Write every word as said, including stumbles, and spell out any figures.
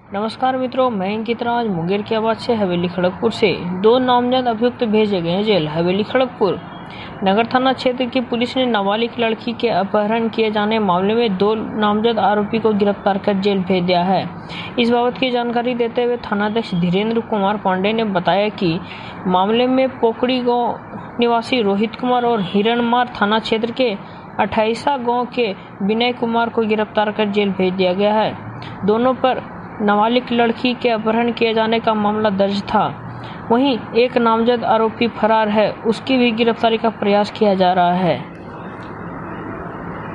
नमस्कार मित्रों, मैं अंकित राज मुंगेर की आवाज से हवेली खड़गपुर से। दो नामजद अभियुक्त भेजे गए जेल। हवेली खड़गपुर नगर थाना क्षेत्र की पुलिस ने नाबालिग लड़की के अपहरण किए जाने मामले में दो नामजद आरोपी को गिरफ्तार कर जेल भेज दिया है। इस बाबत की जानकारी देते हुए थानाध्यक्ष धीरेन्द्र कुमार पांडे ने बताया कि मामले में पोकड़ी गांव निवासी रोहित कुमार और हिरणमार थाना क्षेत्र के अट्ठाईसा गांव के विनय कुमार को गिरफ्तार कर जेल भेज दिया गया है। दोनों पर नाबालिग लड़की के अपहरण किए जाने का मामला दर्ज था। वहीं एक नामजद आरोपी फरार है, उसकी भी गिरफ्तारी का प्रयास किया जा रहा है।